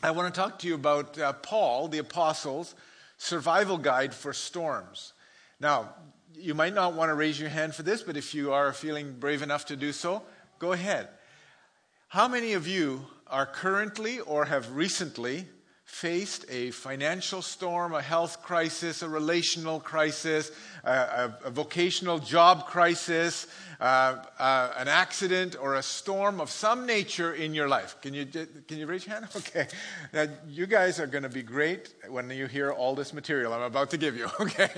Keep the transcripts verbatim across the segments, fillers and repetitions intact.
I want to talk to you about uh, Paul, the Apostle's survival guide for storms. Now, you might not want to raise your hand for this, but if you are feeling brave enough to do so, go ahead. How many of you are currently or have recently faced a financial storm, a health crisis, a relational crisis, a, a, a vocational job crisis, uh, uh, an accident, or a storm of some nature in your life? Can you can you raise your hand? Okay. Now, you guys are going to be great when you hear all this material I'm about to give you, okay?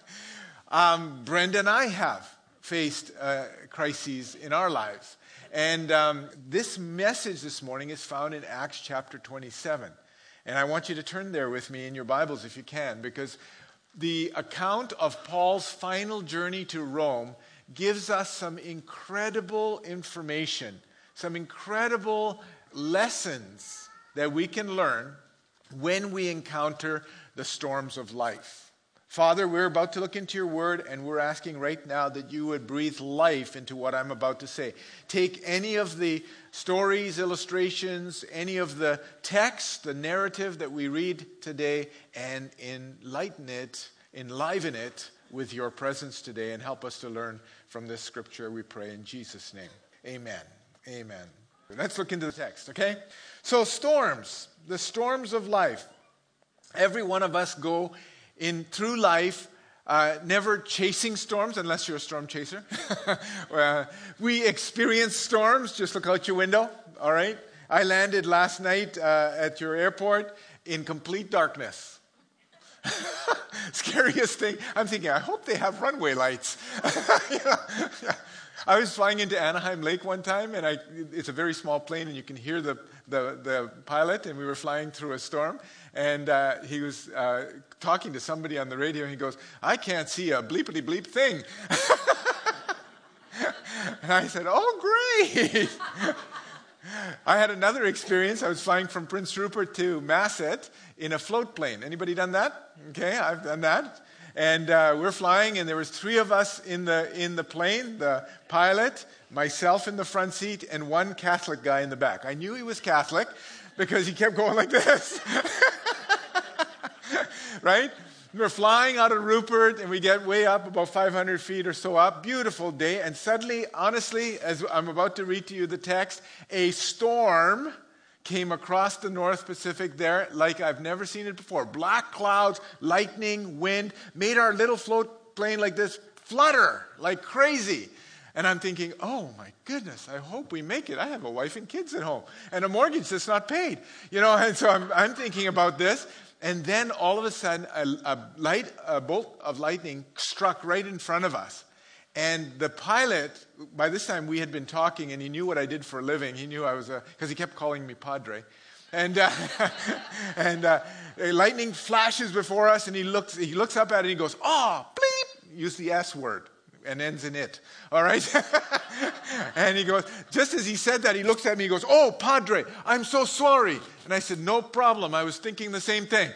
um, Brenda and I have faced uh, crises in our lives. And um, this message this morning is found in Acts chapter twenty-seven. And I want you to turn there with me in your Bibles if you can, because the account of Paul's final journey to Rome gives us some incredible information, some incredible lessons that we can learn when we encounter the storms of life. Father, we're about to look into your word, and we're asking right now that you would breathe life into what I'm about to say. Take any of the stories, illustrations, any of the text, the narrative that we read today, and enlighten it, enliven it with your presence today, and help us to learn from this scripture, we pray in Jesus' name. Amen. Amen. Let's look into the text, okay? So storms, the storms of life. Every one of us go in through life, uh, never chasing storms unless you're a storm chaser. uh, we experience storms. Just look out your window. All right. I landed last night uh, at your airport in complete darkness. Scariest thing. I'm thinking, I hope they have runway lights. you know? I was flying into Anaheim Lake one time, and I, it's a very small plane, and you can hear the, the, the pilot, and we were flying through a storm, and uh, he was uh, talking to somebody on the radio, and he goes, I can't see a bleepity-bleep thing. And I said, oh, great. I had another experience. I was flying from Prince Rupert to Masset in a float plane. Anybody done that? Okay, I've done that. And uh, we're flying, and there was three of us in the in the plane, the pilot, myself in the front seat, and one Catholic guy in the back. I knew he was Catholic because he kept going like this. Right? We're flying out of Rupert, and we get way up, about five hundred feet or so up. Beautiful day. And suddenly, honestly, as I'm about to read to you the text, a storm came across the North Pacific there like I've never seen it before. Black clouds, lightning, wind, made our little float plane like this flutter like crazy. And I'm thinking, oh my goodness, I hope we make it. I have a wife and kids at home and a mortgage that's not paid. You know, and so I'm, I'm thinking about this. And then all of a sudden, a, a, light, a bolt of lightning struck right in front of us. And the pilot, by this time we had been talking, and he knew what I did for a living. He knew I was a, because he kept calling me Padre. And uh, and uh, lightning flashes before us, and he looks he looks up at it, and he goes, oh, bleep, use the S word, and ends in it. All right? And he goes, just as he said that, he looks at me, he goes, oh, Padre, I'm so sorry. And I said, no problem. I was thinking the same thing.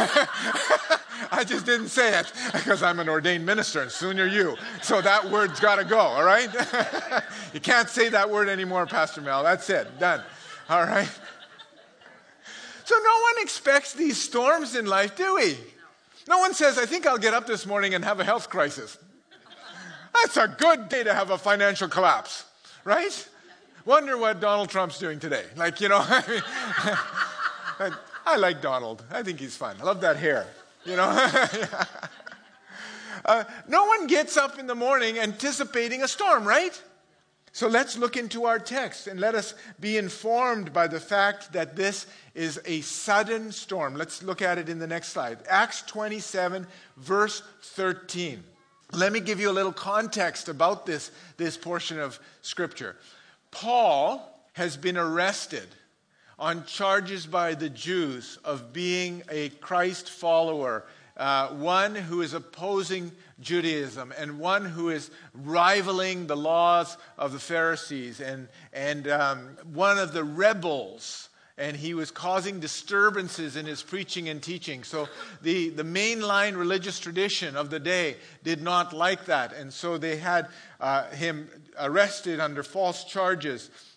I just didn't say it because I'm an ordained minister, and soon are you. So that word's got to go, all right? You can't say that word anymore, Pastor Mel. That's it. Done. All right? So no one expects these storms in life, do we? No one says, I think I'll get up this morning and have a health crisis. That's a good day to have a financial collapse, right? Wonder what Donald Trump's doing today. Like, you know, I mean, I like Donald. I think he's fun. I love that hair, you know. uh, no one gets up in the morning anticipating a storm, right? So let's look into our text and let us be informed by the fact that this is a sudden storm. Let's look at it in the next slide. Acts twenty-seven, verse thirteen. Let me give you a little context about this, this portion of Scripture. Paul has been arrested on charges by the Jews of being a Christ follower, uh, one who is opposing Judaism and one who is rivaling the laws of the Pharisees and, and um, one of the rebels. And he was causing disturbances in his preaching and teaching. So the, the mainline religious tradition of the day did not like that. And so they had uh, him arrested under false charges.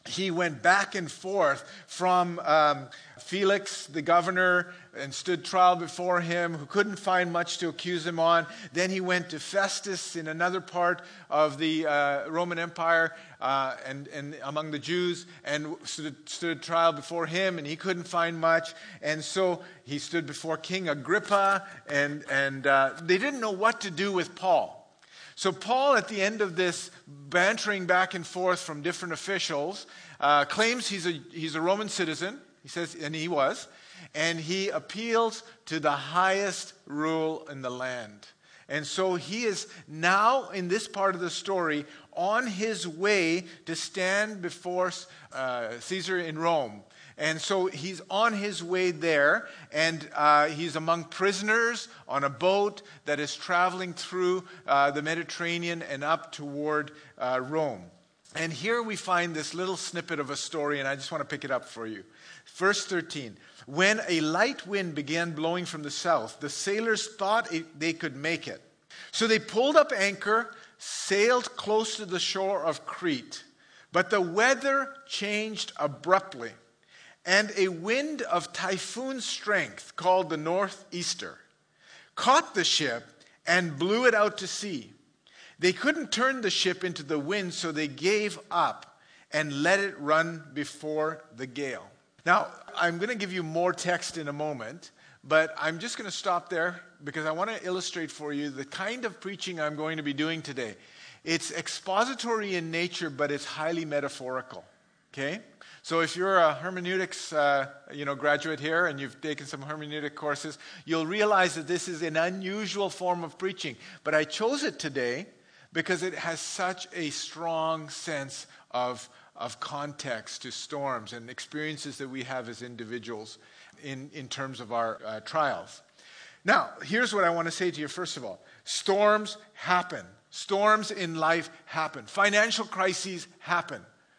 he went back and forth from um, Felix, the governor, and stood trial before him, who couldn't find much to accuse him on. Then he went to Festus in another part of the uh, Roman Empire uh, and, and among the Jews, and stood, stood trial before him, and he couldn't find much. And so he stood before King Agrippa, and, and uh, they didn't know what to do with Paul. So Paul, at the end of this bantering back and forth from different officials, uh, claims he's a, he's a Roman citizen. He says, and he was, and he appeals to the highest rule in the land. And so he is now, in this part of the story, on his way to stand before uh, Caesar in Rome. And so he's on his way there, and uh, he's among prisoners on a boat that is traveling through uh, the Mediterranean and up toward uh, Rome. And here we find this little snippet of a story, and I just want to pick it up for you. Verse thirteen, when a light wind began blowing from the south, the sailors thought it, they could make it. So they pulled up anchor, sailed close to the shore of Crete. But the weather changed abruptly, and a wind of typhoon strength, called the northeaster, caught the ship and blew it out to sea. They couldn't turn the ship into the wind, so they gave up and let it run before the gale. Now, I'm going to give you more text in a moment, but I'm just going to stop there because I want to illustrate for you the kind of preaching I'm going to be doing today. It's expository in nature, but it's highly metaphorical. Okay? So if you're a hermeneutics uh, you know, graduate here and you've taken some hermeneutic courses, you'll realize that this is an unusual form of preaching. But I chose it today because it has such a strong sense of, of context to storms and experiences that we have as individuals in, in terms of our uh, trials. Now, here's what I want to say to you first of all. Storms happen. Storms in life happen. Financial crises happen.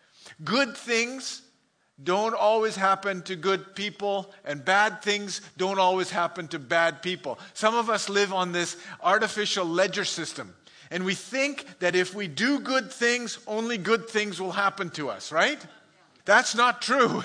Good things don't always happen to good people, and bad things don't always happen to bad people. Some of us live on this artificial ledger system, and we think that if we do good things, only good things will happen to us, right? That's not true.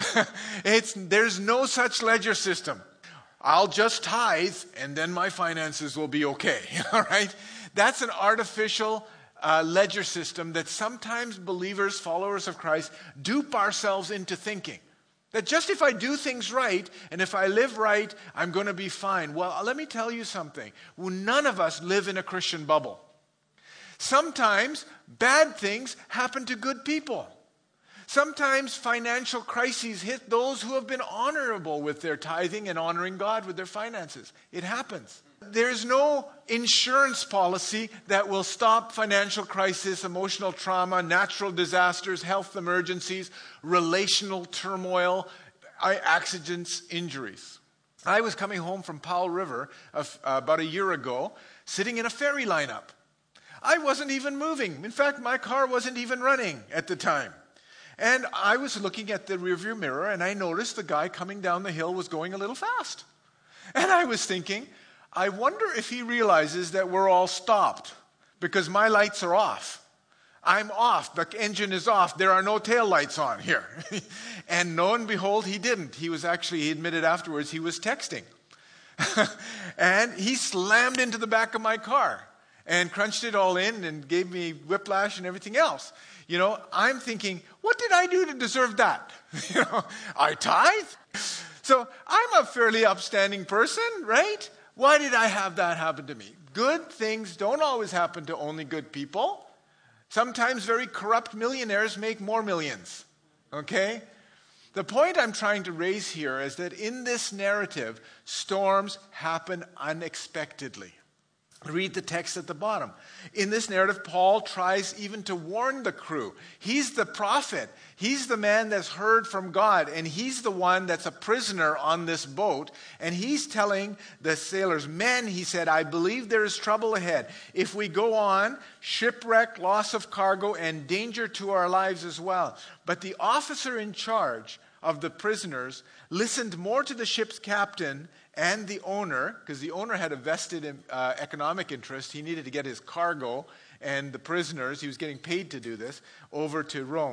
It's, there's no such ledger system. I'll just tithe, and then my finances will be okay, all right? That's an artificial Uh, ledger system that sometimes believers, followers of Christ, dupe ourselves into thinking. That just if I do things right, and if I live right, I'm going to be fine. Well, let me tell you something. Well, none of us live in a Christian bubble. Sometimes bad things happen to good people. Sometimes financial crises hit those who have been honorable with their tithing and honoring God with their finances. It happens. There's no insurance policy that will stop financial crisis, emotional trauma, natural disasters, health emergencies, relational turmoil, accidents, injuries. I was coming home from Powell River uh, about a year ago, sitting in a ferry lineup. I wasn't even moving. In fact, my car wasn't even running at the time. And I was looking at the rearview mirror, and I noticed the guy coming down the hill was going a little fast. And I was thinking, I wonder if he realizes that we're all stopped because my lights are off. I'm off. The engine is off. There are no tail lights on here. And lo and behold, he didn't. He was actually, he admitted afterwards, he was texting. And he slammed into the back of my car and crunched it all in and gave me whiplash and everything else. You know, I'm thinking, what did I do to deserve that? You know, I tithe. So I'm a fairly upstanding person, right? Why did I have that happen to me? Good things don't always happen to only good people. Sometimes very corrupt millionaires make more millions. Okay? The point I'm trying to raise here is that in this narrative, storms happen unexpectedly. Read the text at the bottom. In this narrative, Paul tries even to warn the crew. He's the prophet. He's the man that's heard from God, and he's the one that's a prisoner on this boat. And he's telling the sailors, men, he said, I believe there is trouble ahead. If we go on, shipwreck, loss of cargo, and danger to our lives as well. But the officer in charge of the prisoners listened more to the ship's captain and the owner, because the owner had a vested uh, economic interest. He needed to get his cargo and the prisoners, he was getting paid to do this, over to Rome.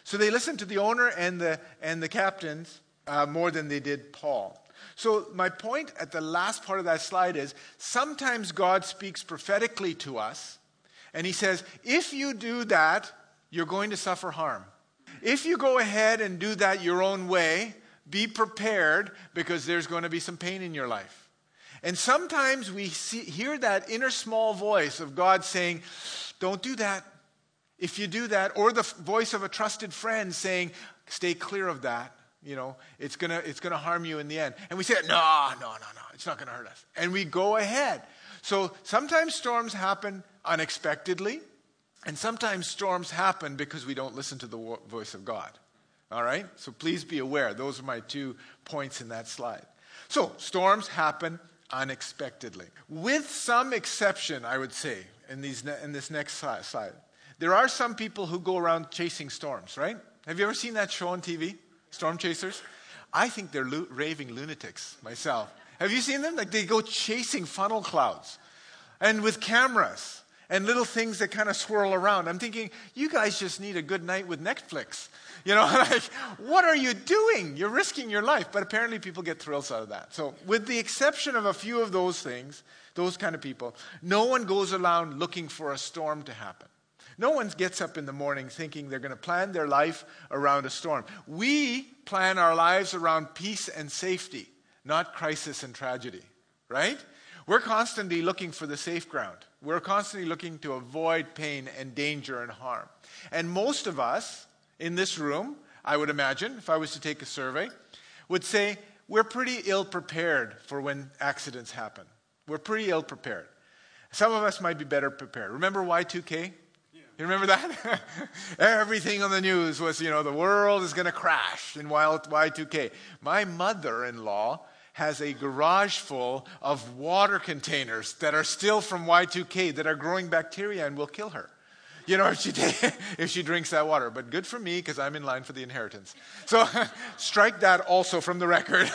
So they listened to the owner and the, and the captains uh, more than they did Paul. So my point at the last part of that slide is, sometimes God speaks prophetically to us, and he says, if you do that, you're going to suffer harm. If you go ahead and do that your own way, be prepared, because there's going to be some pain in your life. And sometimes we see, hear that inner small voice of God saying, don't do that. If you do that, or the voice of a trusted friend saying, stay clear of that. You know, it's gonna it's gonna harm you in the end. And we say, no, no, no, no, it's not gonna hurt us. And we go ahead. So sometimes storms happen unexpectedly, and sometimes storms happen because we don't listen to the wo- voice of God. All right? So please be aware. Those are my two points in that slide. So storms happen unexpectedly. With some exception, I would say, in these ne- in this next slide. There are some people who go around chasing storms, right? Have you ever seen that show on T V? Storm chasers? I think they're lo- raving lunatics myself. Have you seen them? Like, they go chasing funnel clouds, and with cameras and little things that kind of swirl around. I'm thinking, you guys just need a good night with Netflix. You know, like, what are you doing? You're risking your life. But apparently people get thrills out of that. So with the exception of a few of those things, those kind of people, no one goes around looking for a storm to happen. No one gets up in the morning thinking they're going to plan their life around a storm. We plan our lives around peace and safety, not crisis and tragedy, right? We're constantly looking for the safe ground. We're constantly looking to avoid pain and danger and harm. And most of us in this room, I would imagine, if I was to take a survey, would say we're pretty ill prepared for when accidents happen. We're pretty ill prepared. Some of us might be better prepared. Remember Y two K? You remember that? Everything on the news was, you know, the world is going to crash in Y two K. My mother-in-law has a garage full of water containers that are still from Y two K that are growing bacteria and will kill her. You know, if she, if she drinks that water. But good for me, because I'm in line for the inheritance. So strike that also from the record.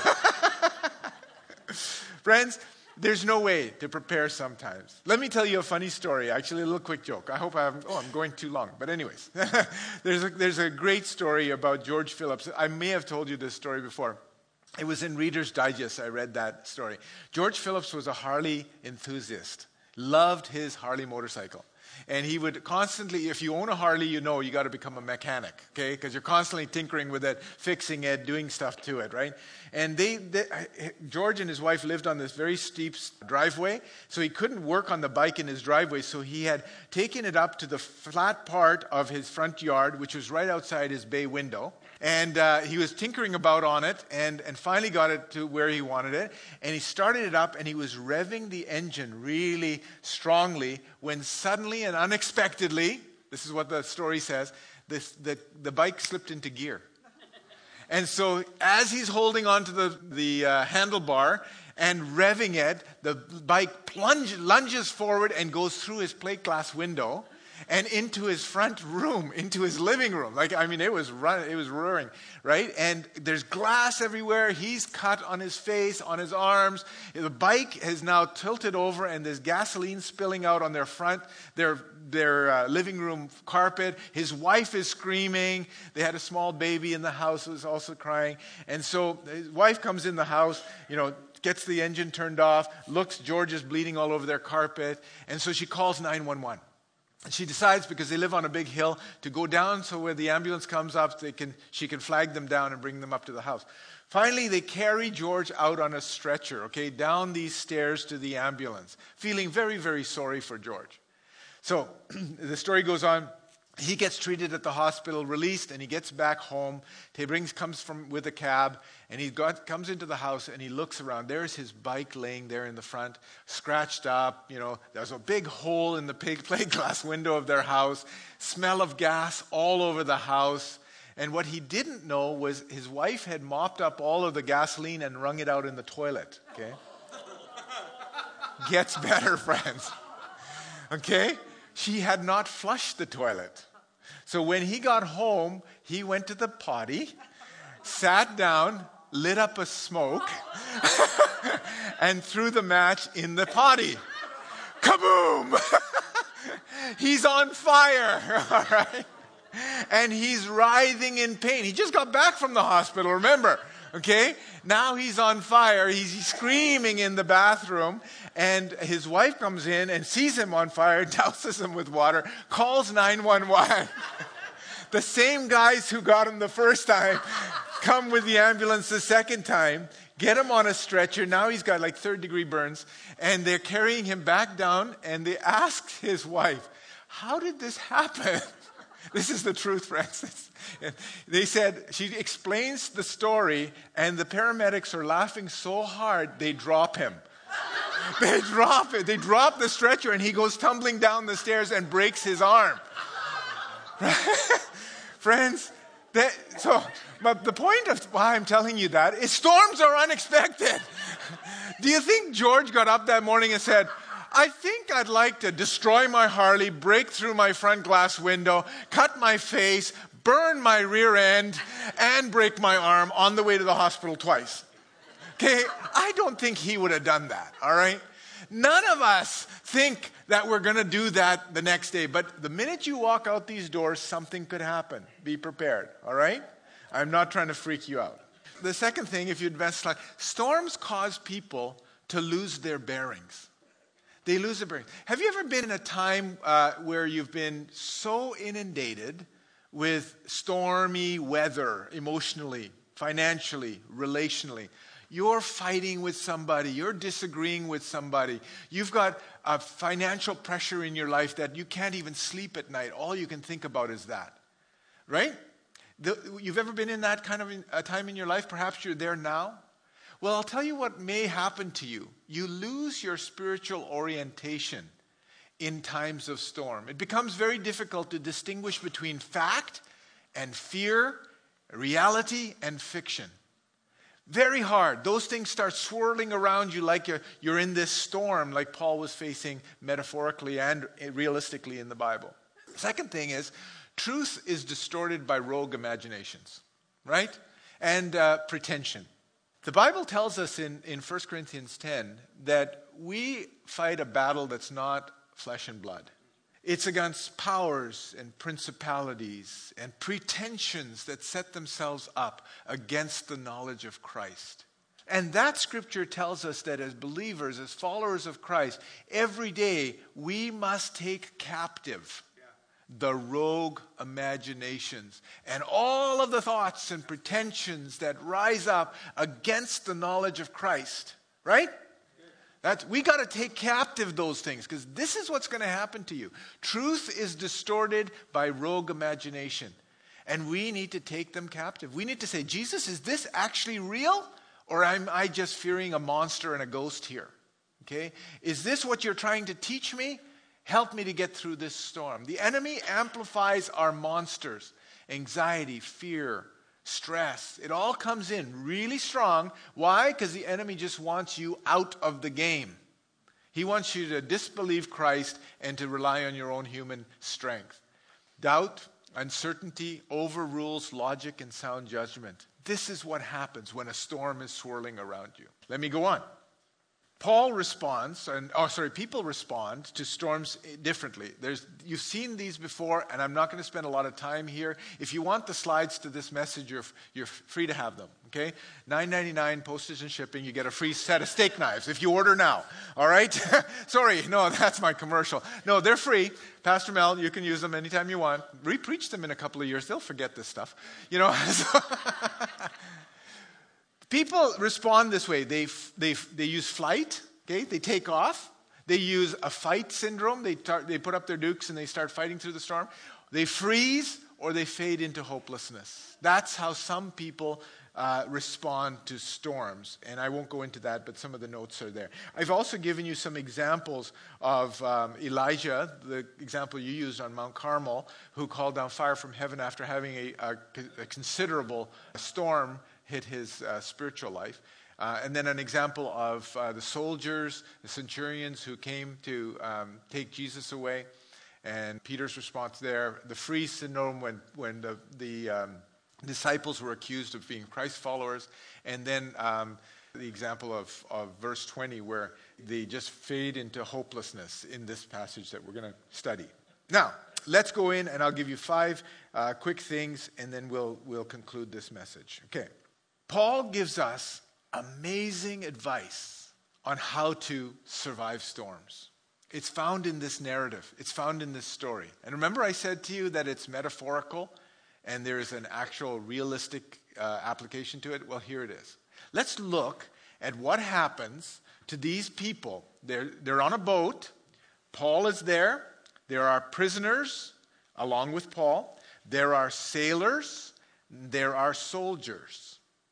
Friends, there's no way to prepare sometimes. Let me tell you a funny story, actually a little quick joke. I hope I haven't, oh, I'm going too long. But anyways, there's, a, there's a great story about George Phillips. I may have told you this story before. It was in Reader's Digest, I read that story. George Phillips was a Harley enthusiast, loved his Harley motorcycle. And he would constantly, if you own a Harley, you know you got to become a mechanic, okay? Because you're constantly tinkering with it, fixing it, doing stuff to it, right? And they, they, George and his wife lived on this very steep driveway, so he couldn't work on the bike in his driveway, so he had taken it up to the flat part of his front yard, which was right outside his bay window. And uh, he was tinkering about on it and, and finally got it to where he wanted it. And he started it up and he was revving the engine really strongly when suddenly and unexpectedly, this is what the story says, this, the, the bike slipped into gear. And so as he's holding onto the, the uh, handlebar and revving it, the bike plunge, lunges forward and goes through his plate glass window and into his front room, into his living room. Like, I mean, it was run, it was roaring, right? And there's glass everywhere. He's cut on his face, on his arms. The bike has now tilted over, and there's gasoline spilling out on their front, their their uh, living room carpet. His wife is screaming. They had a small baby in the house who was also crying. And so his wife comes in the house, you know, gets the engine turned off, looks, George is bleeding all over their carpet. And so she calls nine one one. And she decides, because they live on a big hill, to go down so when the ambulance comes up, they can, she can flag them down and bring them up to the house. Finally, they carry George out on a stretcher, okay, down these stairs to the ambulance, feeling very, very sorry for George. So the story goes on. He gets treated at the hospital, released, and he gets back home. He brings, comes from with a cab, and he got, comes into the house, and he looks around. There's his bike laying there in the front, scratched up. You know, there's a big hole in the plate glass window of their house. Smell of gas all over the house. And what he didn't know was his wife had mopped up all of the gasoline and wrung it out in the toilet. Okay, gets better, friends. Okay, she had not flushed the toilet. So when he got home, he went to the potty, sat down, lit up a smoke, and threw the match in the potty. Kaboom! He's on fire, all right? and he's writhing in pain. He just got back from the hospital, remember? Okay? Now he's on fire. He's, he's screaming in the bathroom, and his wife comes in and sees him on fire, douses him with water, calls nine one one. The same guys who got him the first time come with the ambulance the second time, get him on a stretcher. Now he's got like third degree burns, and they're carrying him back down, and they ask his wife, how did this happen? This is the truth, Francis. They said, she explains the story, and the paramedics are laughing so hard, they drop him. They drop it. They drop the stretcher, and he goes tumbling down the stairs and breaks his arm. Friends, that, so but the point of why I'm telling you that is storms are unexpected. Do you think George got up that morning and said, I think I'd like to destroy my Harley, break through my front glass window, cut my face, burn my rear end, and break my arm on the way to the hospital twice? Okay, I don't think he would have done that, all right? None of us think that we're going to do that the next day. But the minute you walk out these doors, something could happen. Be prepared, all right? I'm not trying to freak you out. The second thing, if you advance slightly, storms cause people to lose their bearings. They lose their bearings. Have you ever been in a time uh, where you've been so inundated with stormy weather, emotionally, financially, relationally? You're fighting with somebody. You're disagreeing with somebody. You've got a financial pressure in your life that you can't even sleep at night. All you can think about is that. Right? The, you've ever been in that kind of a time in your life? Perhaps you're there now. Well, I'll tell you what may happen to you. You lose your spiritual orientation in times of storm. It becomes very difficult to distinguish between fact and fear, reality and fiction. Very hard. Those things start swirling around you like you're, you're in this storm, like Paul was facing metaphorically and realistically in the Bible. Second thing is, truth is distorted by rogue imaginations, right? And uh, pretension. The Bible tells us in, in First Corinthians ten that we fight a battle that's not flesh and blood. It's against powers and principalities and pretensions that set themselves up against the knowledge of Christ. And that scripture tells us that as believers, as followers of Christ, every day we must take captive the rogue imaginations and all of the thoughts and pretensions that rise up against the knowledge of Christ. Right? That's, we got to take captive those things, because this is what's going to happen to you. Truth is distorted by rogue imagination, and we need to take them captive. We need to say, Jesus, is this actually real, or am I just fearing a monster and a ghost here? Okay? Is this what you're trying to teach me? Help me to get through this storm. The enemy amplifies our monsters, anxiety, fear, stress. It all comes in really strong. Why? Because the enemy just wants you out of the game. He wants you to disbelieve Christ and to rely on your own human strength. Doubt, uncertainty overrules logic and sound judgment. This is what happens when a storm is swirling around you. Let me go on. Paul responds, and oh, sorry, people respond to storms differently. There's, you've seen these before, and I'm not going to spend a lot of time here. If you want the slides to this message, you're, you're free to have them, okay? nine ninety-nine postage and shipping. You get a free set of steak knives if you order now, all right? Sorry, no, that's my commercial. No, they're free. Pastor Mel, you can use them anytime you want. Re-preach them in a couple of years. They'll forget this stuff, you know? So people respond this way. They, they, they use flight, okay? They take off. They use a fight syndrome. They, tar- they put up their dukes and they start fighting through the storm. They freeze or they fade into hopelessness. That's how some people uh, respond to storms. And I won't go into that, but some of the notes are there. I've also given you some examples of um, Elijah, the example you used on Mount Carmel, who called down fire from heaven after having a, a, a considerable storm hit his uh, spiritual life. Uh, and then an example of uh, the soldiers, the centurions who came to um, take Jesus away. And Peter's response there, the freeze syndrome when, when the, the um, disciples were accused of being Christ followers. And then um, the example of, of verse twenty where they just fade into hopelessness in this passage that we're going to study. Now, let's go in and I'll give you five uh, quick things and then we'll, we'll conclude this message. Okay. Paul gives us amazing advice on how to survive storms. It's found in this narrative. It's found in this story. And remember I said to you that it's metaphorical and there is an actual realistic uh, application to it? Well, here it is. Let's look at what happens to these people. They're, they're on a boat. Paul is there. There are prisoners along with Paul. There are sailors. There are soldiers.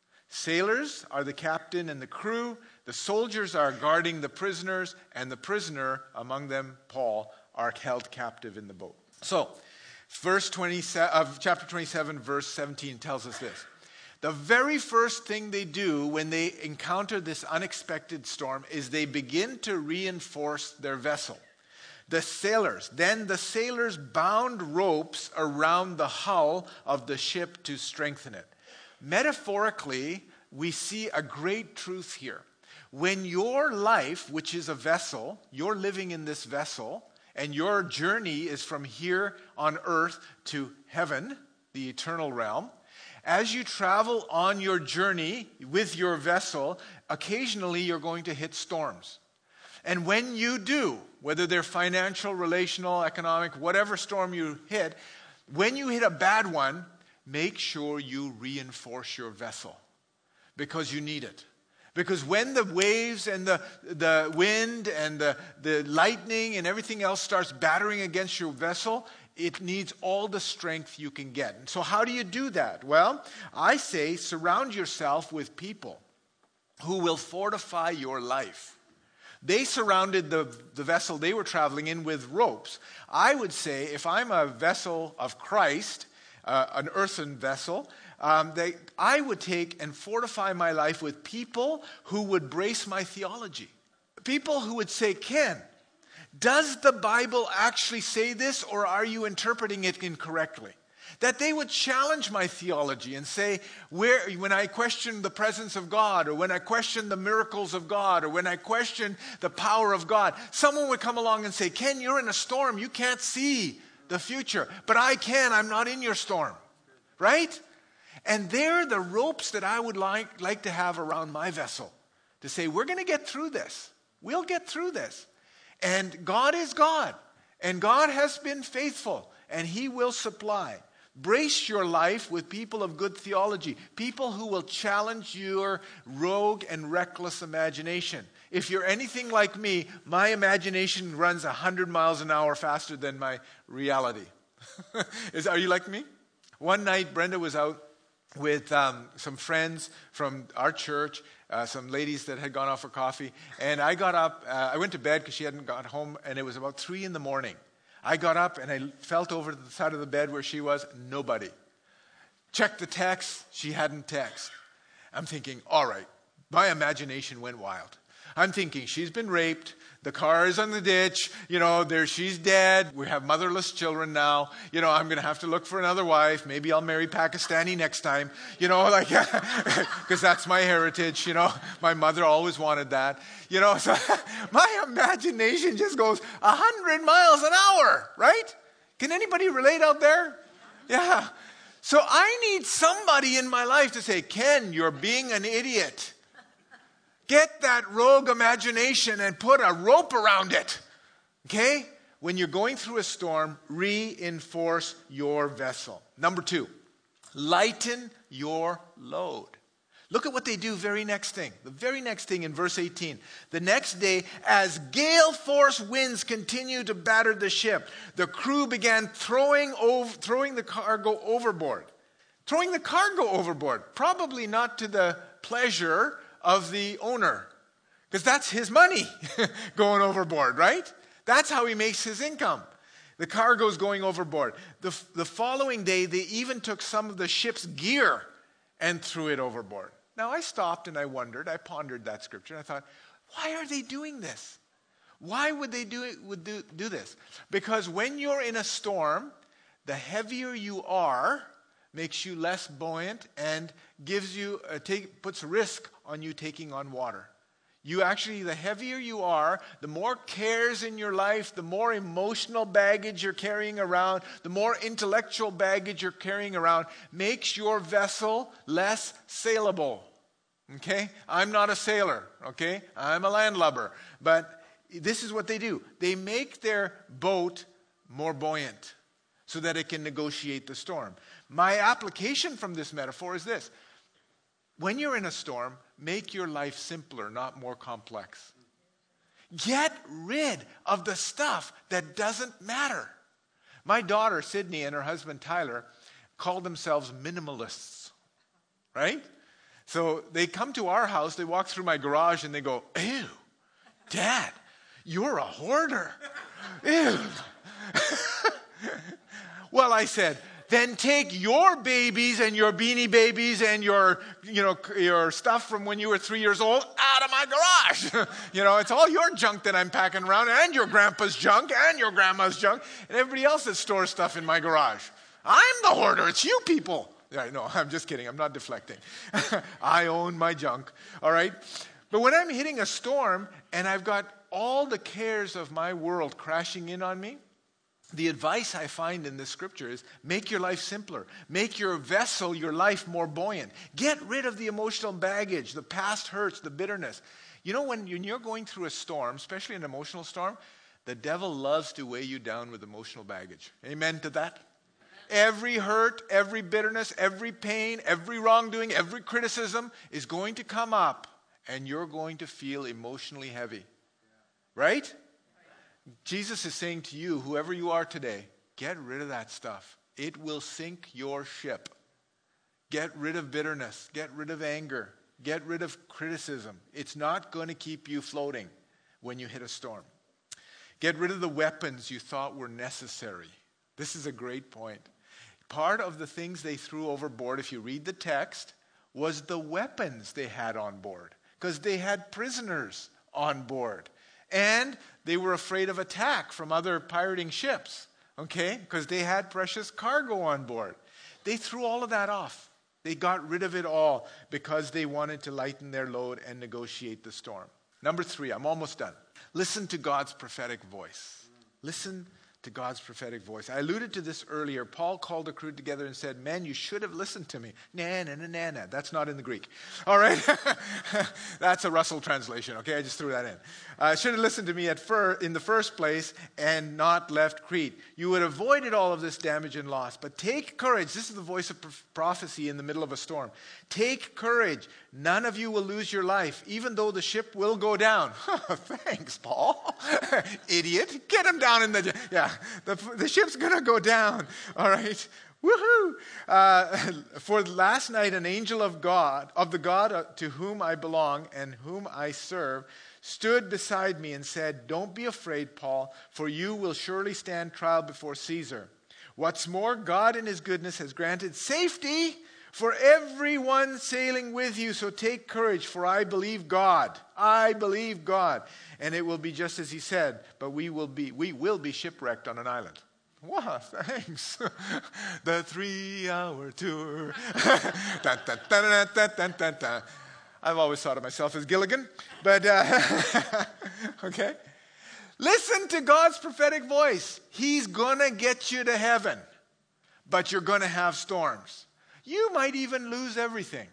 Sailors are the captain and the crew. The soldiers are guarding the prisoners, and the prisoner, among them Paul, are held captive in the boat. So, verse twenty-seven of chapter twenty-seven, verse seventeen tells us this. The very first thing they do when they encounter this unexpected storm is they begin to reinforce their vessel. The sailors, then the sailors bound ropes around the hull of the ship to strengthen it. Metaphorically, we see a great truth here. When your life, which is a vessel, you're living in this vessel, and your journey is from here on earth to heaven, the eternal realm, as you travel on your journey with your vessel, occasionally you're going to hit storms. And when you do, whether they're financial, relational, economic, whatever storm you hit, when you hit a bad one, make sure you reinforce your vessel because you need it. Because when the waves and the, the wind and the, the lightning and everything else starts battering against your vessel, it needs all the strength you can get. And so how do you do that? Well, I say surround yourself with people who will fortify your life. They surrounded the, the vessel they were traveling in with ropes. I would say if I'm a vessel of Christ, uh, an earthen vessel, um, they, I would take and fortify my life with people who would brace my theology. People who would say, Ken, does the Bible actually say this, or are you interpreting it incorrectly? That they would challenge my theology and say, where, when I question the presence of God, or when I question the miracles of God, or when I question the power of God, someone would come along and say, Ken, you're in a storm. You can't see the future. But I can. I'm not in your storm. Right? And they're the ropes that I would like, like to have around my vessel. To say, we're going to get through this. We'll get through this. And God is God. And God has been faithful. And He will supply. Brace your life with people of good theology. People who will challenge your rogue and reckless imagination. If you're anything like me, my imagination runs one hundred miles an hour faster than my reality. Is, are you like me? One night, Brenda was out with um, some friends from our church, uh, some ladies that had gone out for coffee. And I got up, uh, I went to bed because she hadn't got home, and it was about three in the morning. I got up and I felt over to the side of the bed where she was, nobody. Checked the text, she hadn't texted. I'm thinking, all right, my imagination went wild. I'm thinking, she's been raped, the car is on the ditch, you know, there she's dead, we have motherless children now, you know, I'm going to have to look for another wife, maybe I'll marry Pakistani next time, you know, like, because that's my heritage, you know, my mother always wanted that, you know, so my imagination just goes one hundred miles an hour, right? Can anybody relate out there? Yeah. So I need somebody in my life to say, Ken, you're being an idiot. Get that rogue imagination and put a rope around it. Okay? When you're going through a storm, reinforce your vessel. Number two, lighten your load. Look at what they do very next thing. The very next thing in verse eighteen. The next day, as gale force winds continued to batter the ship, the crew began throwing over, throwing the cargo overboard. Throwing the cargo overboard. Probably not to the pleasure of the owner, because that's his money going overboard, right? That's how he makes his income. The cargo's going overboard. The, the following day, they even took some of the ship's gear and threw it overboard. Now, I stopped and I wondered, I pondered that scripture, and I thought, why are they doing this? Why would they do, it, would do, do this? Because when you're in a storm, the heavier you are, makes you less buoyant and gives you a take, puts risk on you taking on water. You actually, the heavier you are, the more cares in your life, the more emotional baggage you're carrying around, the more intellectual baggage you're carrying around, makes your vessel less sailable. Okay? I'm not a sailor, okay? I'm a landlubber. But this is what they do. They make their boat more buoyant so that it can negotiate the storm. My application from this metaphor is this. When you're in a storm, make your life simpler, not more complex. Get rid of the stuff that doesn't matter. My daughter, Sydney, and her husband, Tyler, call themselves minimalists, right? So they come to our house, they walk through my garage, and they go, ew, Dad, you're a hoarder. Ew. Well, I said, then take your babies and your Beanie Babies and your, you know, your stuff from when you were three years old out of my garage. You know, it's all your junk that I'm packing around, and your grandpa's junk and your grandma's junk and everybody else that stores stuff in my garage. I'm the hoarder. It's you people. Yeah, no, I'm just kidding. I'm not deflecting. I own my junk. All right. But when I'm hitting a storm and I've got all the cares of my world crashing in on me, the advice I find in this scripture is make your life simpler. Make your vessel, your life, more buoyant. Get rid of the emotional baggage, the past hurts, the bitterness. You know, when you're going through a storm, especially an emotional storm, the devil loves to weigh you down with emotional baggage. Amen to that? Every hurt, every bitterness, every pain, every wrongdoing, every criticism is going to come up, and you're going to feel emotionally heavy. Right? Jesus is saying to you, whoever you are today, get rid of that stuff. It will sink your ship. Get rid of bitterness. Get rid of anger. Get rid of criticism. It's not going to keep you floating when you hit a storm. Get rid of the weapons you thought were necessary. This is a great point. Part of the things they threw overboard, if you read the text, was the weapons they had on board. Because they had prisoners on board. And they were afraid of attack from other pirating ships, okay? Because they had precious cargo on board. They threw all of that off. They got rid of it all because they wanted to lighten their load and negotiate the storm. Number three, I'm almost done. Listen to God's prophetic voice. Listen to God's prophetic voice. I alluded to this earlier. Paul called the crew together and said, man, you should have listened to me. Na, na, na, na, na. That's not in the Greek. All right? That's a Russell translation, okay? I just threw that in. Uh, should have listened to me at fir- in the first place and not left Crete. You would have avoided all of this damage and loss. But take courage. This is the voice of pro- prophecy in the middle of a storm. Take courage. None of you will lose your life, even though the ship will go down. Thanks, Paul. Idiot. Get him down in the... Yeah. The, the ship's going to go down. All right. Woohoo. Uh, for last night, an angel of God, of the God to whom I belong and whom I serve, stood beside me and said, don't be afraid, Paul, for you will surely stand trial before Caesar. What's more, God in his goodness has granted safety for everyone sailing with you. So take courage, for I believe God. I believe God. And it will be just as he said, but we will be we will be shipwrecked on an island. Wow, thanks. The three-hour tour. dun, dun, dun, dun, dun, dun, dun. I've always thought of myself as Gilligan, but uh, okay. Listen to God's prophetic voice. He's going to get you to heaven, but you're going to have storms. You might even lose everything,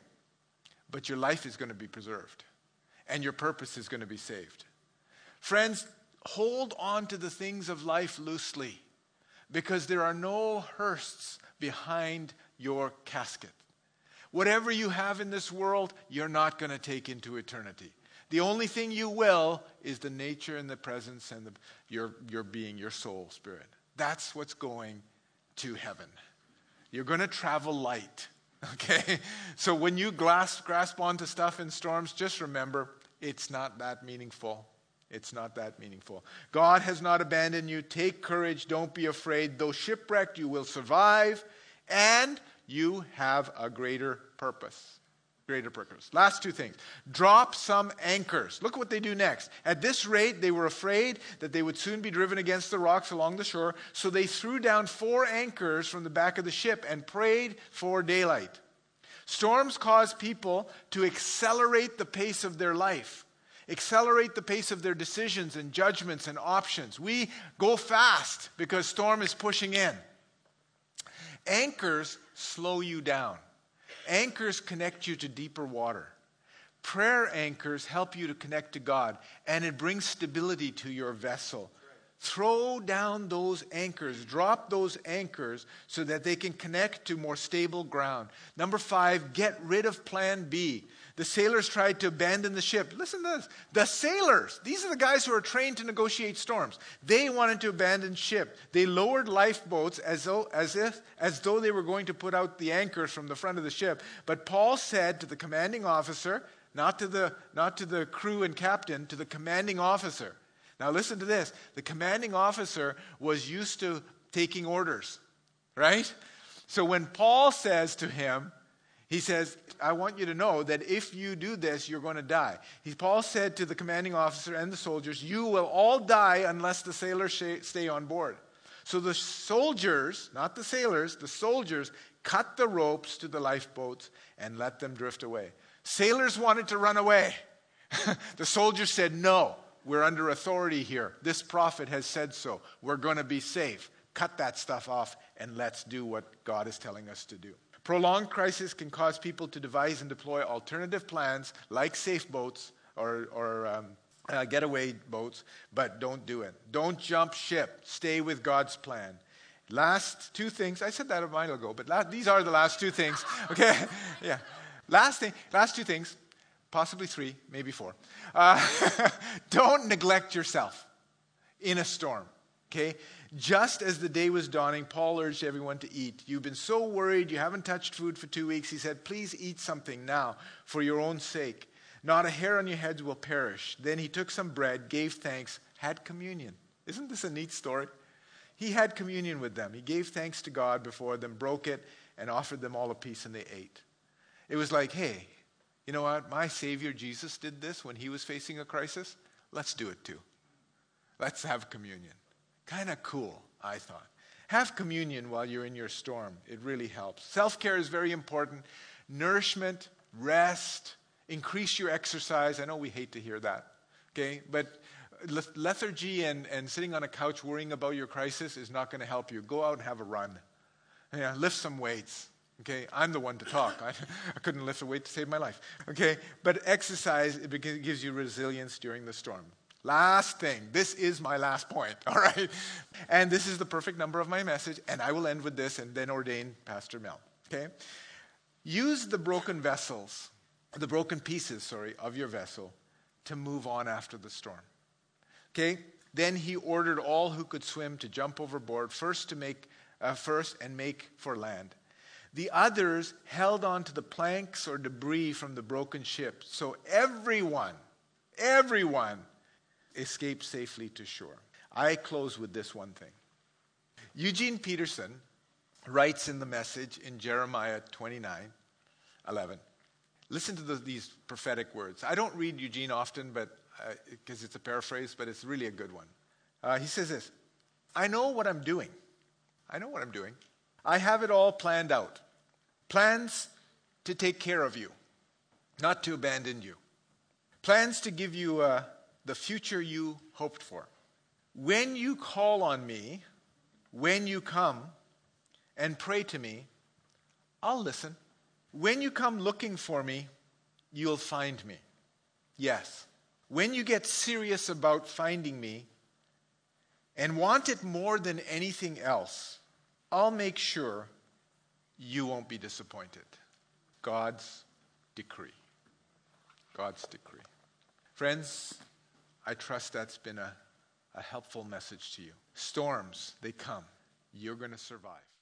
but your life is going to be preserved, and your purpose is going to be saved. Friends, hold on to the things of life loosely, because there are no hearses behind your casket. Whatever you have in this world, you're not going to take into eternity. The only thing you will is the nature and the presence and the, your, your being, your soul, spirit. That's what's going to heaven. You're going to travel light, okay? So when you grasp, grasp onto stuff in storms, just remember, it's not that meaningful. It's not that meaningful. God has not abandoned you. Take courage. Don't be afraid. Though shipwrecked, you will survive, and you have a greater purpose. Greater purpose. Last two things. Drop some anchors. Look what they do next. At this rate, they were afraid that they would soon be driven against the rocks along the shore, so they threw down four anchors from the back of the ship and prayed for daylight. Storms cause people to accelerate the pace of their life. accelerate the pace of their decisions and judgments and options. We go fast because storm is pushing in. Anchors slow you down. Anchors connect you to deeper water. Prayer anchors help you to connect to God, and it brings stability to your vessel. Throw down those anchors. Drop those anchors so that they can connect to more stable ground. Number five, get rid of plan B. The sailors tried to abandon the ship. Listen to this. The sailors, these are the guys who are trained to negotiate storms. They wanted to abandon ship. They lowered lifeboats as though, as if, as though they were going to put out the anchors from the front of the ship. But Paul said to the commanding officer, not to the, not to the crew and captain, to the commanding officer. Now listen to this. The commanding officer was used to taking orders, right? So when Paul says to him, he says, I want you to know that if you do this, you're going to die. He, Paul said to the commanding officer and the soldiers, you will all die unless the sailors sh- stay on board. So the soldiers, not the sailors, the soldiers cut the ropes to the lifeboats and let them drift away. Sailors wanted to run away. The soldiers said, no, we're under authority here. This prophet has said so. We're going to be safe. Cut that stuff off and let's do what God is telling us to do. Prolonged crisis can cause people to devise and deploy alternative plans like safe boats or, or um, uh, getaway boats, but don't do it. Don't jump ship. Stay with God's plan. Last two things. I said that a while ago, but last, these are the last two things. Okay? Yeah. Last thing. Last two things. Possibly three, maybe four. Uh, don't neglect yourself in a storm. Okay? Just as the day was dawning, Paul urged everyone to eat. You've been so worried, you haven't touched food for two weeks. He said, please eat something now for your own sake. Not a hair on your heads will perish. Then he took some bread, gave thanks, had communion. Isn't this a neat story? He had communion with them. He gave thanks to God before them, broke it, and offered them all a piece, and they ate. It was like, hey, you know what? My Savior Jesus did this when he was facing a crisis. Let's do it too. Let's have communion. Kind of cool, I thought. Have communion while you're in your storm. It really helps. Self-care is very important. Nourishment, rest, increase your exercise. I know we hate to hear that, okay? But lethargy and, and sitting on a couch worrying about your crisis is not going to help you. Go out and have a run. Yeah, lift some weights. Okay, I'm the one to talk. I, I couldn't lift a weight to save my life. Okay, but exercise, it gives you resilience during the storm. Last thing. This is my last point, all right? And this is the perfect number of my message, and I will end with this and then ordain Pastor Mel, okay? Use the broken vessels, the broken pieces, sorry, of your vessel to move on after the storm, okay? Then he ordered all who could swim to jump overboard, first to make, uh, first and make for land. The others held on to the planks or debris from the broken ship, so everyone, everyone, escape safely to shore. I close with this one thing. Eugene Peterson writes in the Message in Jeremiah twenty-nine eleven. Listen to the, these prophetic words. I don't read Eugene often, but because uh, it's a paraphrase, but it's really a good one. Uh, he says this, I know what I'm doing. I know what I'm doing. I have it all planned out. Plans to take care of you, not to abandon you. Plans to give you uh, the future you hoped for. When you call on me, when you come and pray to me, I'll listen. When you come looking for me, you'll find me. Yes. When you get serious about finding me and want it more than anything else, I'll make sure you won't be disappointed. God's decree. God's decree. Friends, I trust that's been a, a helpful message to you. Storms, they come. You're going to survive.